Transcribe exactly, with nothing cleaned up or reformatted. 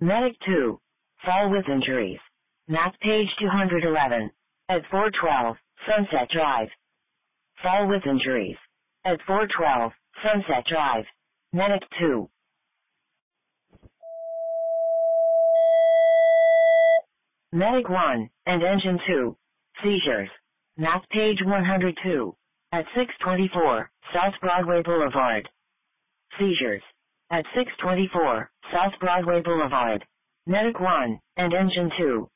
Medic two. Fall with injuries. Map page two hundred eleven. At four twelve, Sunset Drive. Fall with injuries. At four twelve, Sunset Drive. Medic two. Medic one, and Engine two. Seizures. Map page one hundred two. At six twenty-four, South Broadway Boulevard. Seizures. At six twenty-four, South Broadway Boulevard. Medic one, and Engine two.